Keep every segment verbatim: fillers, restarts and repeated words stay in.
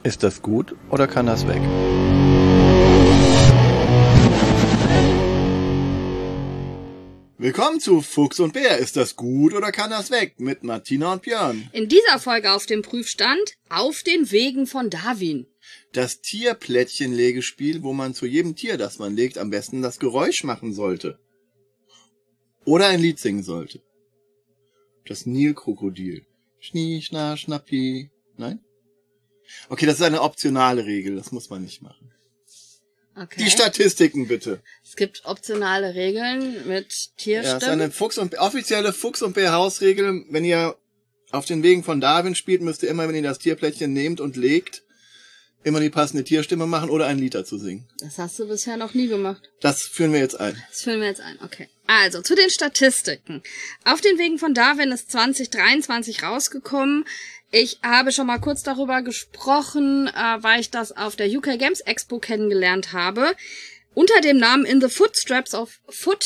Ist das gut oder kann das weg? Willkommen zu Fuchs und Bär. Ist das gut oder kann das weg? Mit Martina und Björn. In dieser Folge auf dem Prüfstand Auf den Wegen von Darwin. Das Tierplättchenlegespiel, wo man zu jedem Tier, das man legt, am besten das Geräusch machen sollte. Oder ein Lied singen sollte. Das Nilkrokodil. Schnie, schna, schnappi. Nein? Okay, das ist eine optionale Regel. Das muss man nicht machen. Okay. Die Statistiken bitte. Es gibt optionale Regeln mit Tierstimmen. Ja, das ist eine Fuchs und, offizielle Fuchs- und Bär-Hausregel. Wenn ihr auf den Wegen von Darwin spielt, müsst ihr immer, wenn ihr das Tierplättchen nehmt und legt, immer die passende Tierstimme machen oder ein Lied dazu singen. Das hast du bisher noch nie gemacht. Das führen wir jetzt ein. Das führen wir jetzt ein, okay. Also, zu den Statistiken. Auf den Wegen von Darwin ist zwanzig dreiundzwanzig rausgekommen. Ich habe schon mal kurz darüber gesprochen, äh, weil ich das auf der U K Games Expo kennengelernt habe. Unter dem Namen In the Footsteps of Foot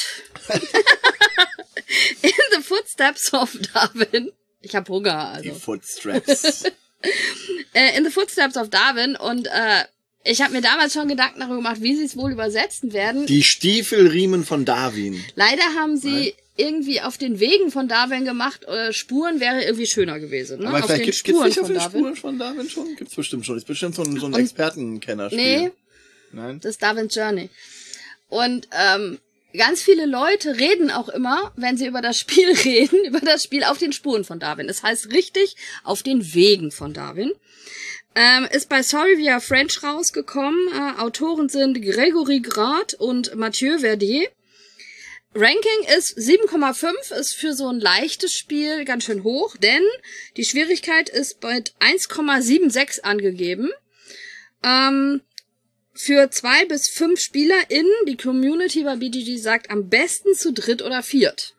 In the Footsteps of Darwin. Ich habe Hunger, also. Die Footstraps. äh, In the Footsteps of Darwin. Und äh, ich habe mir damals schon Gedanken darüber gemacht, wie sie es wohl übersetzen werden. Die Stiefelriemen von Darwin. Leider haben sie Nein. irgendwie auf den Wegen von Darwin gemacht. Äh, Spuren wäre irgendwie schöner gewesen. Ne? Aber auf vielleicht den gibt's Spuren nicht von auf den Darwin. Spuren von Darwin schon? Gibt's bestimmt schon. Ist bestimmt so ein, so ein Und- Expertenkennerspiel. Nee, Nein? das ist Darwin's Journey. Und ähm, ganz viele Leute reden auch immer, wenn sie über das Spiel reden, über das Spiel auf den Spuren von Darwin. Das heißt richtig auf den Wegen von Darwin. Ähm, ist bei Sorry We Are French rausgekommen. Äh, Autoren sind Gregory Grad und Mathieu Verdier. Ranking ist sieben Komma fünf, ist für so ein leichtes Spiel ganz schön hoch, denn die Schwierigkeit ist mit eins Komma sechsundsiebzig angegeben. Ähm, für zwei bis fünf SpielerInnen, die Community bei B G G sagt, am besten zu dritt oder viert.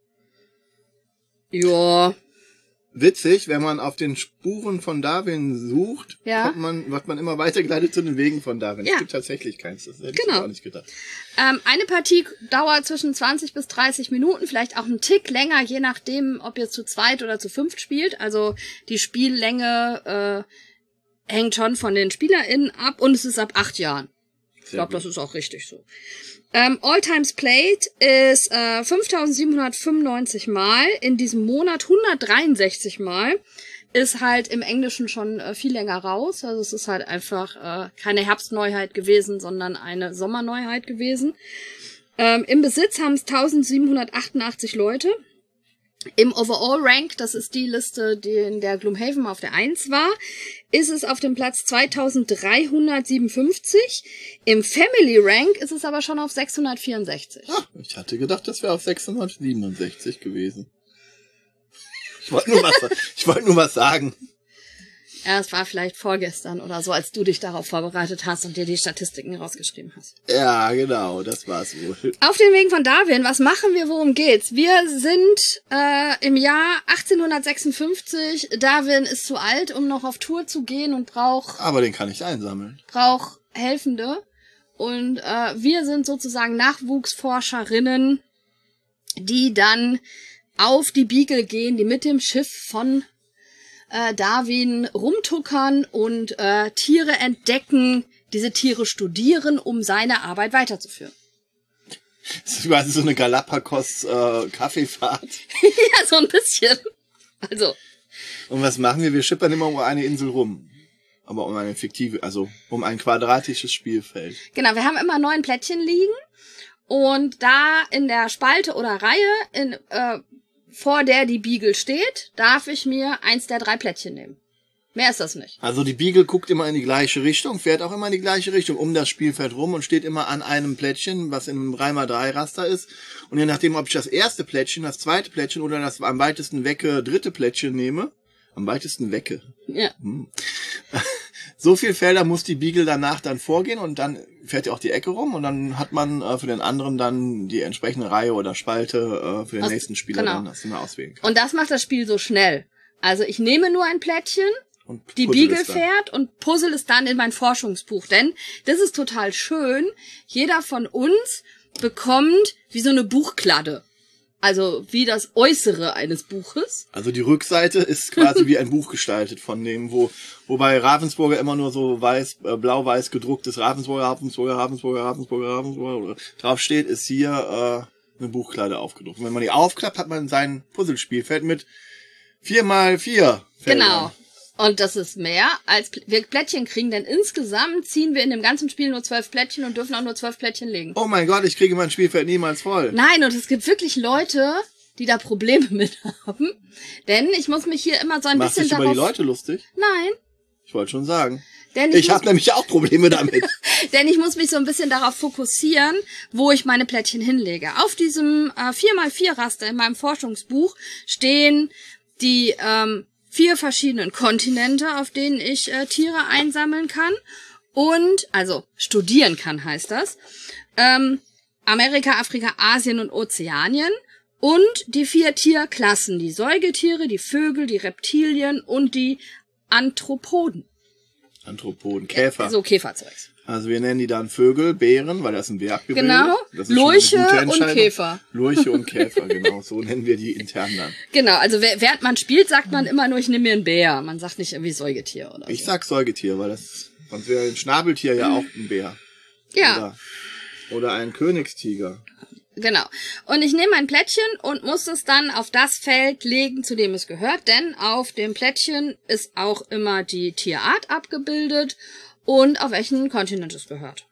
Ja. Witzig, wenn man auf den Spuren von Darwin sucht, Ja. kommt man, wird man immer weitergeleitet zu den Wegen von Darwin. Ja. Es gibt tatsächlich keins. Das hätte ich Genau. auch nicht gedacht. Ähm, eine Partie dauert zwischen zwanzig bis dreißig Minuten, vielleicht auch einen Tick länger, je nachdem, ob ihr zu zweit oder zu fünft spielt. Also die Spiellänge äh, hängt schon von den SpielerInnen ab und es ist ab acht Jahren. Ich glaube, das ist auch richtig so. Ähm, All Times Played ist äh, fünftausendsiebenhundertfünfundneunzig Mal, in diesem Monat hundertdreiundsechzig Mal, ist halt im Englischen schon äh, viel länger raus. Also es ist halt einfach äh, keine Herbstneuheit gewesen, sondern eine Sommerneuheit gewesen. Ähm, Im Besitz haben es eintausendsiebenhundertachtundachtzig Leute. Im Overall Rank, das ist die Liste, die in der Gloomhaven auf der eins war, ist es auf dem Platz zweitausenddreihundertsiebenundfünfzig. Im Family Rank ist es aber schon auf sechshundertvierundsechzig. Ah, ich hatte gedacht, das wäre auf sechshundertsiebenundsechzig gewesen. Ich wollte nur was, ich wollte nur was sagen. Ja, es war vielleicht vorgestern oder so, als du dich darauf vorbereitet hast und dir die Statistiken rausgeschrieben hast. Ja, genau, das war's wohl. Auf den Wegen von Darwin, was machen wir, worum geht's? Wir sind äh, im Jahr achtzehnhundertsechsundfünfzig. Darwin ist zu alt, um noch auf Tour zu gehen und braucht Aber den kann ich einsammeln. braucht Helfende. Und äh, wir sind sozusagen Nachwuchsforscherinnen, die dann auf die Beagle gehen, die mit dem Schiff von äh, Darwin rumtuckern und äh, Tiere entdecken, diese Tiere studieren, um seine Arbeit weiterzuführen. Das ist quasi so eine Galapagos-Kaffeefahrt. Ja, so ein bisschen. Also, Und was machen wir? Wir schippern immer um eine Insel rum. Aber um eine fiktive, also um ein quadratisches Spielfeld. genau, wir haben immer neun Plättchen liegen und da in der Spalte oder Reihe, in, äh, vor der die Beagle steht, darf ich mir eins der drei Plättchen nehmen. Mehr ist das nicht. Also die Beagle guckt immer in die gleiche Richtung, fährt auch immer in die gleiche Richtung um das Spielfeld rum und steht immer an einem Plättchen, was in einem drei mal drei Raster ist. Und je nachdem, ob ich das erste Plättchen, das zweite Plättchen oder das am weitesten wecke dritte Plättchen nehme, am weitesten wecke. Ja. Hm. So viel Felder muss die Beagle danach dann vorgehen und dann fährt ja auch die Ecke rum und dann hat man äh, für den anderen dann die entsprechende Reihe oder Spalte äh, für den Aus- nächsten Spieler genau. dann, dass man auswählen kann. Und das macht das Spiel so schnell. Also ich nehme nur ein Plättchen, Und die puzzle Beagle es dann. fährt und puzzle es dann in mein Forschungsbuch. Denn das ist total schön. Jeder von uns bekommt wie so eine Buchkladde. Also wie das Äußere eines Buches. Also die Rückseite ist quasi wie ein Buch gestaltet von dem, wo wobei Ravensburger immer nur so weiß, äh, blau-weiß gedruckt ist. Ravensburger, Ravensburger, Ravensburger, Ravensburger, Ravensburger drauf steht, ist hier äh, eine Buchkleide aufgedruckt. Und wenn man die aufklappt, hat man sein Puzzlespielfeld mit vier mal vier Feldern. Genau. Und das ist mehr, als wir Plättchen kriegen, denn insgesamt ziehen wir in dem ganzen Spiel nur zwölf Plättchen und dürfen auch nur zwölf Plättchen legen. Oh mein Gott, ich kriege mein Spielfeld niemals voll. Nein, und es gibt wirklich Leute, die da Probleme mit haben. Denn ich muss mich hier immer so ein Machst bisschen dich darauf... über die Leute lustig? Nein. Ich wollte schon sagen. Denn ich ich habe nämlich auch Probleme damit. Denn ich muss mich so ein bisschen darauf fokussieren, wo ich meine Plättchen hinlege. Auf diesem äh, vier mal vier Raster in meinem Forschungsbuch stehen die ähm, vier verschiedenen Kontinente, auf denen ich äh, Tiere einsammeln kann. Und, also studieren kann, heißt das. Ähm, Amerika, Afrika, Asien und Ozeanien. Und die vier Tierklassen, die Säugetiere, die Vögel, die Reptilien und die Anthropoden. Anthropoden, Käfer. So Käferzeugs. Also wir nennen die dann Vögel, Bären, weil das ein Verb gebildet. Genau, Das ist Lurche schon eine gute und Entscheidung. Käfer. Lurche und Käfer, genau. So nennen wir die intern dann. Genau, also während man spielt, sagt man immer nur, ich nehme mir einen Bär. Man sagt nicht irgendwie Säugetier oder so. Ich sag Säugetier, weil das, sonst wäre ein Schnabeltier ja auch ein Bär. Ja. Oder, oder ein Königstiger. Genau. Und ich nehme mein Plättchen und muss es dann auf das Feld legen, zu dem es gehört, denn auf dem Plättchen ist auch immer die Tierart abgebildet und auf welchen Kontinent es gehört.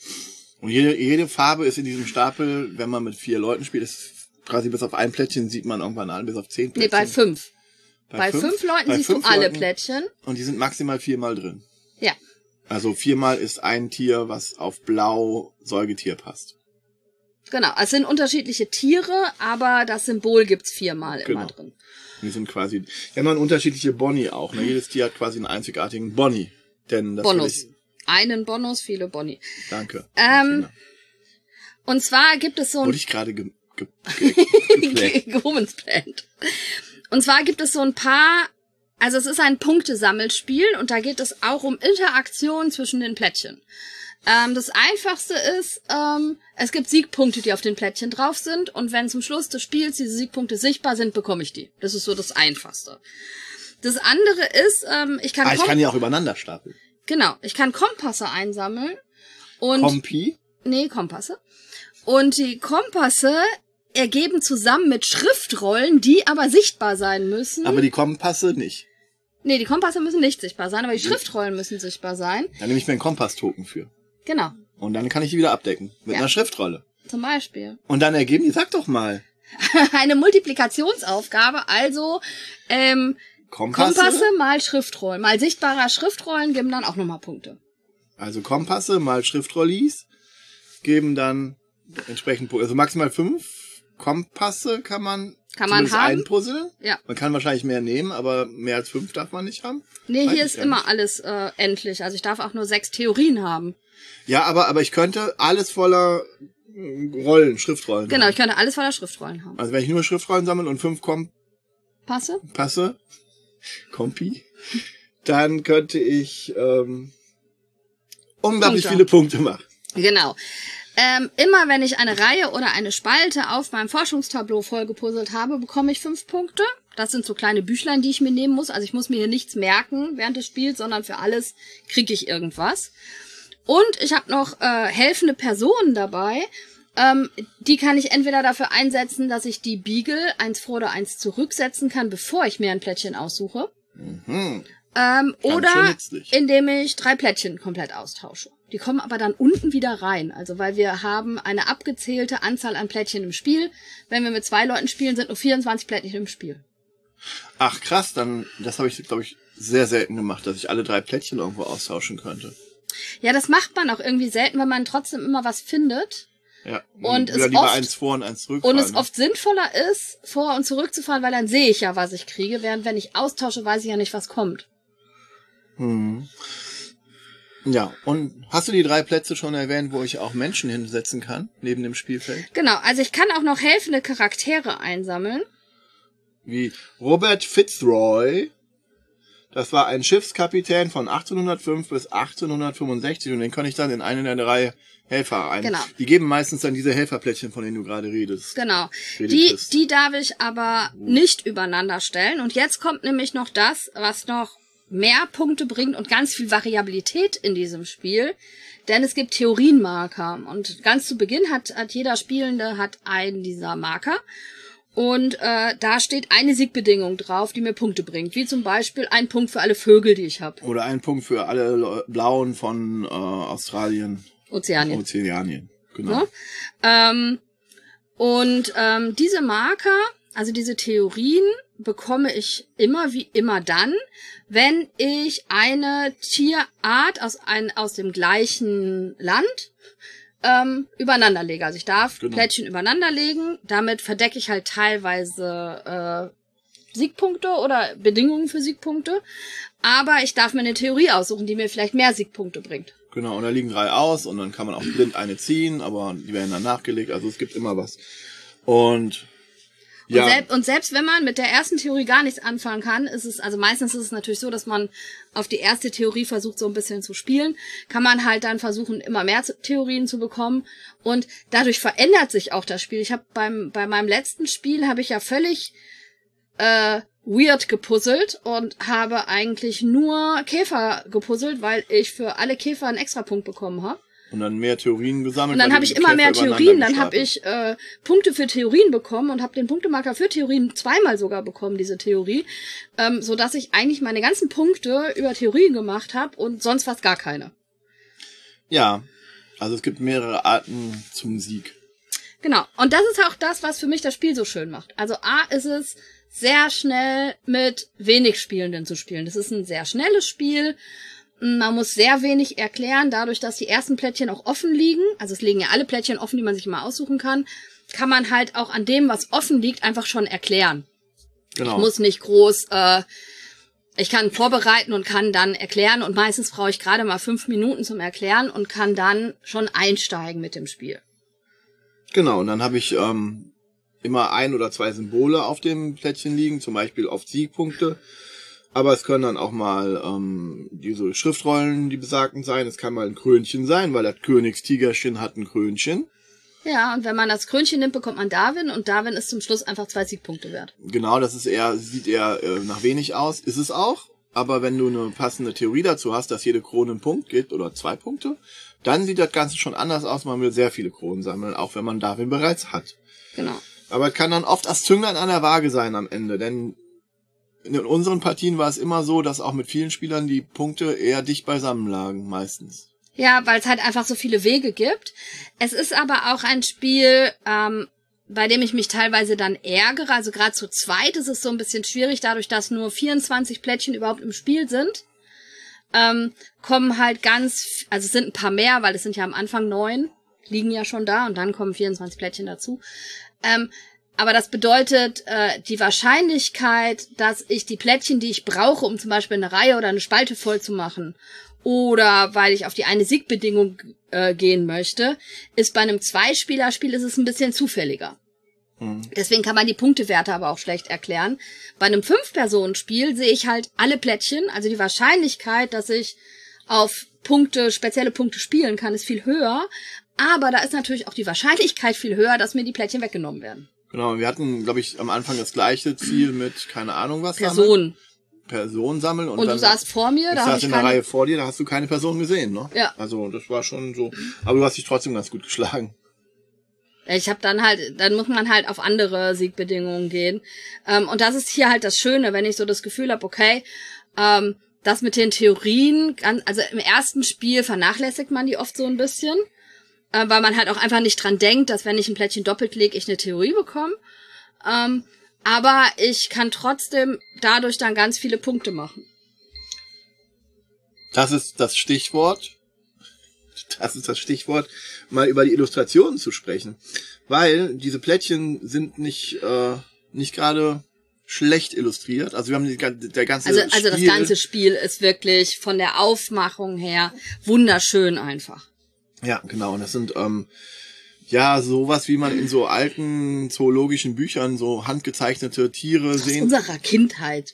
Und jede, jede Farbe ist in diesem Stapel, wenn man mit vier Leuten spielt, ist quasi bis auf ein Plättchen sieht man irgendwann an, bis auf zehn Plättchen. Nee, bei fünf. Bei, bei fünf, fünf Leuten bei siehst fünf du alle Leuten, Plättchen. Und die sind maximal viermal drin. Ja. Also viermal ist ein Tier, was auf blau Säugetier passt. Genau, es sind unterschiedliche Tiere, aber das Symbol gibt's viermal Genau. immer drin. Die sind quasi, ja, man unterschiedliche Boni auch. Ne? Jedes Tier hat quasi einen einzigartigen Boni. Denn das Bonus. Ich, Einen Bonus, viele Boni. danke. Ähm, und zwar gibt es so ein... Wurde ich gerade ge, ge, ge, Gerumensplant. Und zwar gibt es so ein paar... Also es ist ein Punktesammelspiel und da geht es auch um Interaktion zwischen den Plättchen. Ähm, das Einfachste ist, ähm, es gibt Siegpunkte, die auf den Plättchen drauf sind und wenn zum Schluss des Spiels diese Siegpunkte sichtbar sind, bekomme ich die. Das ist so das Einfachste. Das andere ist, ähm, ich kann... Ah, ich kann die auch übereinander stapeln. Genau, ich kann Kompasse einsammeln und... Kompi? Nee, Kompasse. Und die Kompasse ergeben zusammen mit Schriftrollen, die aber sichtbar sein müssen. Aber die Kompasse nicht. Nee, die Kompasse müssen nicht sichtbar sein, aber die Schriftrollen müssen sichtbar sein. Da nehme ich mir einen Kompass-Token für. Genau. Und dann kann ich die wieder abdecken. Mit Ja. einer Schriftrolle. Zum Beispiel. Und dann ergeben die, sag doch mal. Eine Multiplikationsaufgabe, also ähm, Kompasse? Kompasse mal Schriftrollen. Mal sichtbarer Schriftrollen geben dann auch nochmal Punkte. Also Kompasse mal Schriftrollis geben dann entsprechend, also maximal fünf Kompasse kann man Kann man zumindest haben. einpuzzeln. Ja. Man kann wahrscheinlich mehr nehmen, aber mehr als fünf darf man nicht haben. Nee, Weiß hier ich ist ja immer nicht. alles äh, endlich. Also ich darf auch nur sechs Theorien haben. Ja, aber, aber ich könnte alles voller äh, Rollen, Schriftrollen Genau, haben. ich könnte alles voller Schriftrollen haben. Also wenn ich nur Schriftrollen sammle und fünf Passe? Kompasse, Kompi, dann könnte ich ähm, unglaublich Punkte. viele Punkte machen. Genau. Ähm, immer wenn ich eine Reihe oder eine Spalte auf meinem Forschungstableau vollgepuzzelt habe, bekomme ich fünf Punkte. Das sind so kleine Büchlein, die ich mir nehmen muss. Also ich muss mir hier nichts merken während des Spiels, sondern für alles kriege ich irgendwas. Und ich habe noch äh, helfende Personen dabei. Ähm, die kann ich entweder dafür einsetzen, dass ich die Beagle eins vor oder eins zurücksetzen kann, bevor ich mir ein Plättchen aussuche. Mhm. Ähm, schon oder nützlich. indem ich drei Plättchen komplett austausche. Die kommen aber dann unten wieder rein. Also weil wir haben eine abgezählte Anzahl an Plättchen im Spiel. Wenn wir mit zwei Leuten spielen, sind nur vierundzwanzig Plättchen im Spiel. Ach krass, dann das habe ich, glaube ich, sehr selten gemacht, dass ich alle drei Plättchen irgendwo austauschen könnte. Ja, das macht man auch irgendwie selten, weil man trotzdem immer was findet. Ja. Und wieder es lieber oft- eins vor und eins zurück. Und es oft sinnvoller ist, vor- und zurückzufahren, weil dann sehe ich ja, was ich kriege. Während wenn ich austausche, weiß ich ja nicht, was kommt. Hm. Ja, und hast du die drei Plätze schon erwähnt, wo ich auch Menschen hinsetzen kann, neben dem Spielfeld? Genau, also ich kann auch noch helfende Charaktere einsammeln. Wie Robert Fitzroy. Das war ein Schiffskapitän von achtzehnhundertfünf bis achtzehnhundertfünfundsechzig und den kann ich dann in eine der drei Helfer ein. Genau. Die geben meistens dann diese Helferplättchen, von denen du gerade redest. Genau. Die, die darf ich aber nicht übereinander stellen. Und jetzt kommt nämlich noch das, was noch mehr Punkte bringt und ganz viel Variabilität in diesem Spiel. Denn es gibt Theorienmarker. Und ganz zu Beginn hat, hat jeder Spielende hat einen dieser Marker. Und äh, da steht eine Siegbedingung drauf, die mir Punkte bringt. Wie zum Beispiel ein Punkt für alle Vögel, die ich habe. Oder ein Punkt für alle Blauen von äh, Australien. Ozeanien. Ozeanien, genau. So. Ähm, und ähm, diese Marker, also diese Theorien, bekomme ich immer wie immer dann, wenn ich eine Tierart aus, ein, aus dem gleichen Land ähm, übereinander lege. Also ich darf genau. Plättchen übereinander legen. Damit verdecke ich halt teilweise äh, Siegpunkte oder Bedingungen für Siegpunkte. Aber ich darf mir eine Theorie aussuchen, die mir vielleicht mehr Siegpunkte bringt. Genau, und da liegen drei aus und dann kann man auch blind eine ziehen, aber die werden dann nachgelegt. Also es gibt immer was. Und ja. Und, selbst, und selbst wenn man mit der ersten Theorie gar nichts anfangen kann, ist es, also meistens ist es natürlich so, dass man auf die erste Theorie versucht, so ein bisschen zu spielen, kann man halt dann versuchen, immer mehr Theorien zu bekommen und dadurch verändert sich auch das Spiel. Ich habe beim bei meinem letzten Spiel habe ich ja völlig äh, weird gepuzzelt und habe eigentlich nur Käfer gepuzzelt, weil ich für alle Käfer einen Extrapunkt bekommen habe. Und dann mehr Theorien gesammelt. Und dann habe ich immer mehr Theorien, dann habe ich äh, Punkte für Theorien bekommen und habe den Punktemarker für Theorien zweimal sogar bekommen, diese Theorie, ähm, so dass ich eigentlich meine ganzen Punkte über Theorien gemacht habe und sonst fast gar keine. Ja, also es gibt mehrere Arten zum Sieg. Genau, und das ist auch das, was für mich das Spiel so schön macht. Also A ist es sehr schnell mit wenig Spielenden zu spielen. Das ist ein sehr schnelles Spiel. Man muss sehr wenig erklären, dadurch, dass die ersten Plättchen auch offen liegen. Also es liegen ja alle Plättchen offen, die man sich mal aussuchen kann. Kann man halt auch an dem, was offen liegt, einfach schon erklären. Genau. Ich muss nicht groß, äh, ich kann vorbereiten und kann dann erklären. Und meistens brauche ich gerade mal fünf Minuten zum Erklären und kann dann schon einsteigen mit dem Spiel. Genau, und dann habe ich ähm, immer ein oder zwei Symbole auf dem Plättchen liegen, zum Beispiel auf Siegpunkte. Aber es können dann auch mal ähm, diese Schriftrollen, die besagten sein. Es kann mal ein Krönchen sein, weil das Königstigerchen hat ein Krönchen. Ja, und wenn man das Krönchen nimmt, bekommt man Darwin. Und Darwin ist zum Schluss einfach zwei Siegpunkte wert. Genau, das ist eher, sieht eher äh, nach wenig aus. Ist es auch. Aber wenn du eine passende Theorie dazu hast, dass jede Krone einen Punkt gibt oder zwei Punkte, dann sieht das Ganze schon anders aus. Man will sehr viele Kronen sammeln, auch wenn man Darwin bereits hat. Genau. Aber es kann dann oft das Zünglein an der Waage sein am Ende, denn in unseren Partien war es immer so, dass auch mit vielen Spielern die Punkte eher dicht beisammen lagen, meistens. Ja, weil es halt einfach so viele Wege gibt. Es ist aber auch ein Spiel, ähm, bei dem ich mich teilweise dann ärgere. Also gerade zu zweit ist es so ein bisschen schwierig, dadurch, dass nur vierundzwanzig Plättchen überhaupt im Spiel sind. Ähm, kommen halt ganz, also es sind ein paar mehr, weil es sind ja am Anfang neun, liegen ja schon da und dann kommen vierundzwanzig Plättchen dazu. Ähm, Aber das bedeutet, äh, die Wahrscheinlichkeit, dass ich die Plättchen, die ich brauche, um zum Beispiel eine Reihe oder eine Spalte voll zu machen, oder weil ich auf die eine Siegbedingung äh, gehen möchte, ist bei einem Zweispielerspiel ist es ein bisschen zufälliger. Mhm. Deswegen kann man die Punktewerte aber auch schlecht erklären. Bei einem Fünf-Personen-Spiel sehe ich halt alle Plättchen, also die Wahrscheinlichkeit, dass ich auf Punkte, spezielle Punkte spielen kann, ist viel höher. Aber da ist natürlich auch die Wahrscheinlichkeit viel höher, dass mir die Plättchen weggenommen werden. Genau, wir hatten, glaube ich, am Anfang das gleiche Ziel mit, keine Ahnung was. Personen. Personen sammeln. Und, und dann, du saßt vor mir, da habe ich in der Reihe vor dir, da hast du keine Person gesehen, ne? Ja. Also das war schon so, aber du hast dich trotzdem ganz gut geschlagen. Ich habe dann halt, dann muss man halt auf andere Siegbedingungen gehen. Ähm, und das ist hier halt das Schöne, wenn ich so das Gefühl habe, okay, ähm, das mit den Theorien, also im ersten Spiel vernachlässigt man die oft so ein bisschen. Weil man halt auch einfach nicht dran denkt, dass wenn ich ein Plättchen doppelt lege, ich eine Theorie bekomme. Ähm, aber ich kann trotzdem dadurch dann ganz viele Punkte machen. Das ist das Stichwort. Das ist das Stichwort, mal über die Illustrationen zu sprechen. Weil diese Plättchen sind nicht äh, nicht gerade schlecht illustriert. Also wir haben die, der ganze also, also Spiel... das ganze Spiel ist wirklich von der Aufmachung her wunderschön einfach. Ja, genau. Und das sind ähm, ja sowas, wie man in so alten zoologischen Büchern so handgezeichnete Tiere aus sehen. Aus unserer Kindheit.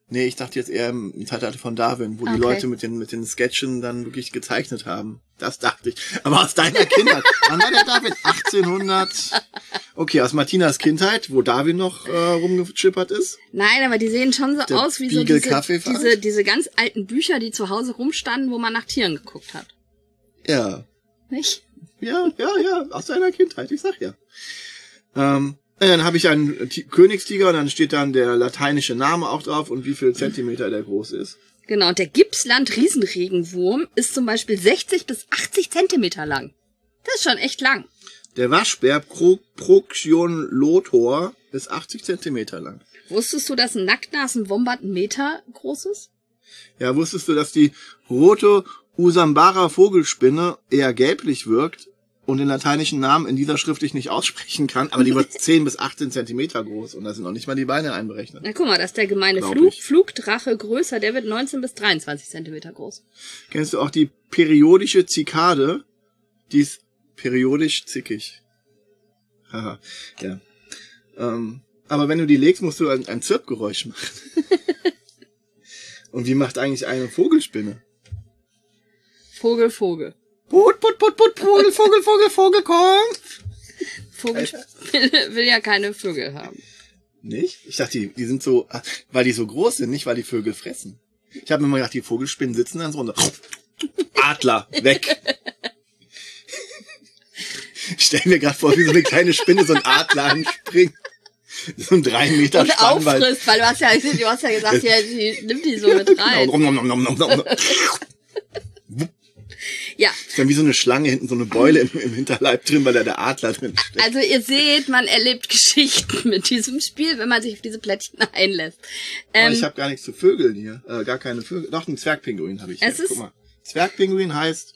Nee, ich dachte jetzt eher im Zeitalter von Darwin, wo Okay. die Leute mit den mit den Sketchen dann wirklich gezeichnet haben. Das dachte ich. Aber aus deiner Kindheit. Wann war der Darwin? achtzehnhundert. Okay, aus Martinas Kindheit, wo Darwin noch äh, rumgeschippert ist. Nein, aber die sehen schon so Der aus wie so Beagle diese, Kaffeefahrt? diese, diese ganz alten Bücher, die zu Hause rumstanden, wo man nach Tieren geguckt hat. Ja. Nicht? Ja, ja, ja, aus deiner Kindheit, ich sag ja. Ähm, dann habe ich einen Ti- Königstiger und dann steht dann der lateinische Name auch drauf und wie viel Zentimeter der groß ist. Genau, und der Gippsland-Riesenregenwurm ist zum Beispiel sechzig bis achtzig Zentimeter lang. Das ist schon echt lang. Der Waschbär Pro Procyon-Lotor ist achtzig Zentimeter lang. Wusstest du, dass ein Nacktnasen-Wombat einen Meter groß ist? Ja, wusstest du, dass die rote Usambara Vogelspinne eher gelblich wirkt und den lateinischen Namen in dieser Schrift ich nicht aussprechen kann, aber die wird zehn bis achtzehn Zentimeter groß und da sind noch nicht mal die Beine einberechnet. Na guck mal, das ist der gemeine Glaub Flug, ich. Flugdrache größer, der wird neunzehn bis dreiundzwanzig Zentimeter groß. Kennst du auch die periodische Zikade? Die ist periodisch zickig. Haha, ja. Ähm, aber wenn du die legst, musst du ein, ein Zirpgeräusch machen. Und wie macht eigentlich eine Vogelspinne? Vogel, Vogel. Put, put, put, put, Vogel, Vogel, Vogel, Vogel, komm! Vogel will, will ja keine Vögel haben. Nicht? Ich dachte, die, die sind so, weil die so groß sind, nicht weil die Vögel fressen. Ich habe mir mal gedacht, die Vogelspinnen sitzen dann so und Adler, weg! Ich stell mir gerade vor, wie so eine kleine Spinne so ein Adler anspringt. So ein drei Meter Und Spannweite. auffrisst, weil du hast ja, du hast ja gesagt, ja, die nimmt die so mit rein. Ja, Ist dann wie so eine Schlange hinten, so eine Beule im, im Hinterleib drin, weil da der Adler drin steckt. also ihr seht, man erlebt Geschichten mit diesem Spiel, wenn man sich auf diese Plättchen einlässt. Ähm, oh, ich habe gar nichts zu Vögeln hier. Äh, gar keine Vögel. Doch, einen Zwergpinguin habe ich hier. Es ist- Guck mal. Zwergpinguin heißt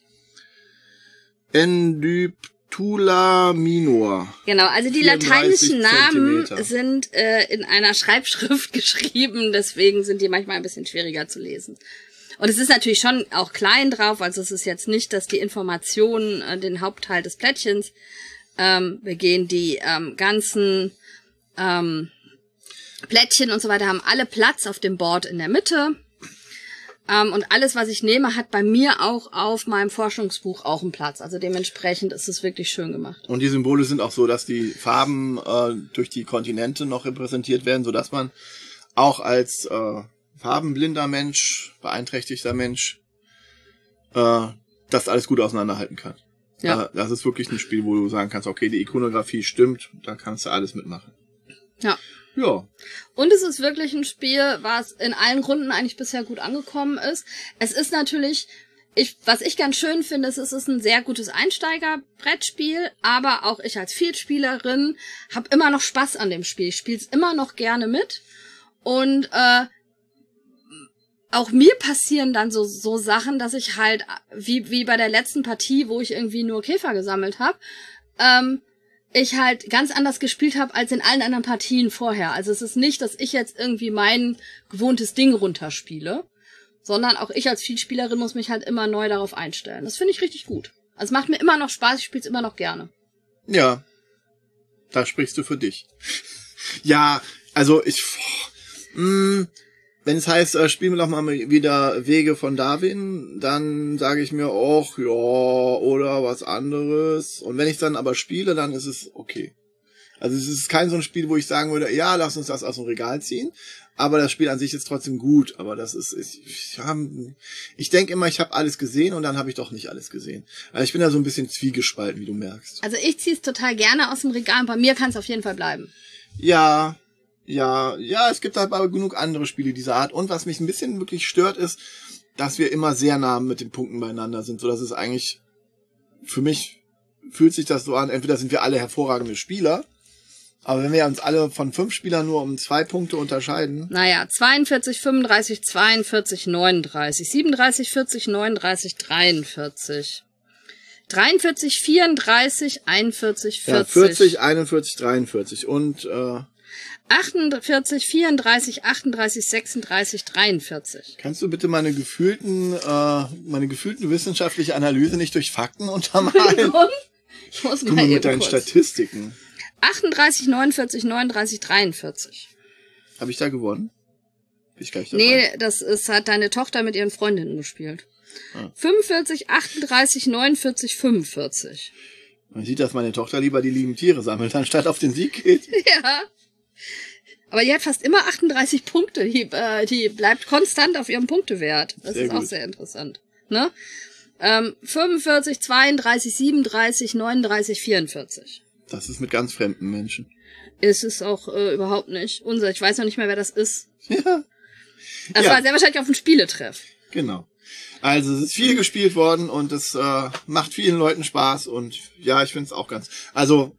Endyptula minor. Genau, also die vierunddreißig lateinischen Namen Zentimeter. sind äh, in einer Schreibschrift geschrieben, deswegen sind die manchmal ein bisschen schwieriger zu lesen. Und es ist natürlich schon auch klein drauf, also es ist jetzt nicht, dass die Informationen äh, den Hauptteil des Plättchens ähm, begehen. Die ähm, ganzen ähm, Plättchen und so weiter haben alle Platz auf dem Board in der Mitte. Ähm, und alles, was ich nehme, hat bei mir auch auf meinem Forschungsbuch auch einen Platz. Also dementsprechend ist es wirklich schön gemacht. Und die Symbole sind auch so, dass die Farben äh, durch die Kontinente noch repräsentiert werden, sodass man auch als äh, farbenblinder Mensch, beeinträchtigter Mensch, äh, das alles gut auseinanderhalten kann. Ja. Äh, das ist wirklich ein Spiel, wo du sagen kannst, okay, die Ikonografie stimmt, da kannst du alles mitmachen. Ja. Ja. Und es ist wirklich ein Spiel, was in allen Runden eigentlich bisher gut angekommen ist. Es ist natürlich, ich, was ich ganz schön finde, ist, es ist ein sehr gutes Einsteiger-Brettspiel, aber auch ich als Vielspielerin habe immer noch Spaß an dem Spiel. Ich spiele es immer noch gerne mit. Und äh, auch mir passieren dann so so Sachen, dass ich halt, wie wie bei der letzten Partie, wo ich irgendwie nur Käfer gesammelt habe, ähm, ich halt ganz anders gespielt habe als in allen anderen Partien vorher. Also es ist nicht, dass ich jetzt irgendwie mein gewohntes Ding runterspiele, sondern auch ich als Vielspielerin muss mich halt immer neu darauf einstellen. Das finde ich richtig gut. Also es macht mir immer noch Spaß, ich spiele es immer noch gerne. Ja. Da sprichst du für dich. Ja, also ich... Mh, wenn es heißt, äh, spielen wir doch mal wieder Wege von Darwin, dann sage ich mir auch, ja, oder was anderes. Und wenn ich dann aber spiele, dann ist es okay. Also es ist kein so ein Spiel, wo ich sagen würde, ja, lass uns das aus dem Regal ziehen. Aber das Spiel an sich ist trotzdem gut. Aber das ist, ich, ich, ich denke immer, ich habe alles gesehen und dann habe ich doch nicht alles gesehen. Also ich bin da so ein bisschen zwiegespalten, wie du merkst. Also ich ziehe es total gerne aus dem Regal und bei mir kann es auf jeden Fall bleiben. Ja, ja, ja, es gibt aber genug andere Spiele dieser Art. Und was mich ein bisschen wirklich stört, ist, dass wir immer sehr nah mit den Punkten beieinander sind, so dass es eigentlich, für mich fühlt sich das so an, entweder sind wir alle hervorragende Spieler, aber wenn wir uns alle von fünf Spielern nur um zwei Punkte unterscheiden. Naja, zweiundvierzig, fünfunddreißig, zweiundvierzig, neununddreißig, siebenunddreißig, vierzig, neununddreißig, dreiundvierzig, dreiundvierzig, vierunddreißig, einundvierzig, vierzig. Ja, vierzig, einundvierzig, dreiundvierzig und äh, achtundvierzig, vierunddreißig, achtunddreißig, sechsunddreißig, dreiundvierzig. kannst du bitte meine gefühlten, äh, meine gefühlten wissenschaftliche Analyse nicht durch Fakten untermalen? Ich muss Guck mal mal eben mit deinen kurz. Statistiken. achtunddreißig, neunundvierzig, neununddreißig, dreiundvierzig. Habe ich da gewonnen? Bin ich gleich dabei. Nee, das ist, hat deine Tochter mit ihren Freundinnen gespielt. Ah. fünfundvierzig, achtunddreißig, neunundvierzig, fünfundvierzig. Man sieht, dass meine Tochter lieber die lieben Tiere sammelt, anstatt auf den Sieg geht. Ja. Aber die hat fast immer achtunddreißig Punkte. Die, äh, die bleibt konstant auf ihrem Punktewert. Das Sehr ist auch gut. sehr interessant. Ne? Ähm, fünfundvierzig, zweiunddreißig, siebenunddreißig, neununddreißig, vierundvierzig. Das ist mit ganz fremden Menschen. Ist es auch äh, überhaupt nicht. Unser, ich weiß noch nicht mehr, wer das ist. Ja, Das Ja. war sehr wahrscheinlich auf dem Spieletreff. genau. Also es ist viel gespielt worden und es äh, macht vielen Leuten Spaß und ja, ich finde es auch ganz... Also,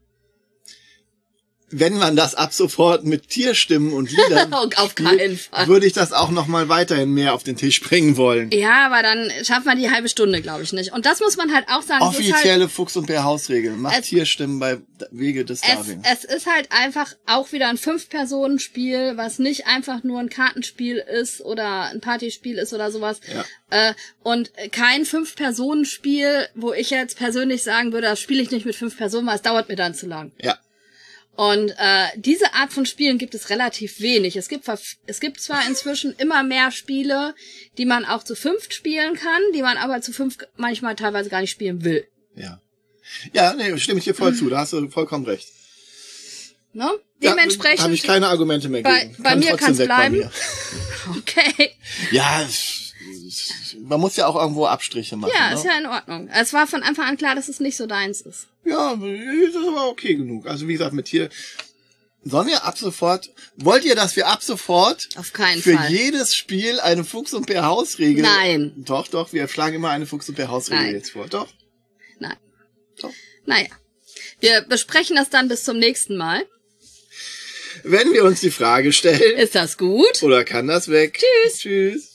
wenn man das ab sofort mit Tierstimmen und Liedern Auf spielt, keinen Fall. würde ich das auch noch mal weiterhin mehr auf den Tisch bringen wollen. Ja, aber dann schafft man die halbe Stunde, glaube ich, nicht. Und das muss man halt auch sagen. es ist halt, Offizielle Fuchs- und Bär-Hausregel. Macht Es- Tierstimmen bei Wege des es, Darwin. es ist halt einfach auch wieder ein Fünf-Personen-Spiel, was nicht einfach nur ein Kartenspiel ist oder ein Partyspiel ist oder sowas. Ja. Äh, und kein Fünf-Personen-Spiel, wo ich jetzt persönlich sagen würde, das spiele ich nicht mit fünf Personen, weil es dauert mir dann zu lang. Ja. Und äh, diese Art von Spielen gibt es relativ wenig. Es gibt verf- es gibt zwar inzwischen immer mehr Spiele, die man auch zu fünft spielen kann, die man aber zu fünf manchmal teilweise gar nicht spielen will. Ja. Ja, nee, stimme ich dir voll zu. Da hast du vollkommen recht. Ne? Dementsprechend. Ja, habe ich keine Argumente mehr bei, gegen. bei Kann mir trotzdem kann es weg bei bleiben. mir. Okay. Ja, es- man muss ja auch irgendwo Abstriche machen. Ja, ne? ist ja in Ordnung. Es war von Anfang an klar, dass es nicht so deins ist. Ja, das ist aber okay genug. Also wie gesagt, mit hier... Sollen wir ab sofort... Wollt ihr, dass wir ab sofort Auf keinen für Fall. jedes Spiel eine Fuchs- und Bär-Hausregel... Nein. Doch, doch, wir schlagen immer eine Fuchs- und Bär-Hausregel Nein. jetzt vor. Doch, Nein. doch. Naja. Wir besprechen das dann bis zum nächsten Mal. Wenn wir uns die Frage stellen... Ist das gut? Oder kann das weg? Tschüss. Tschüss.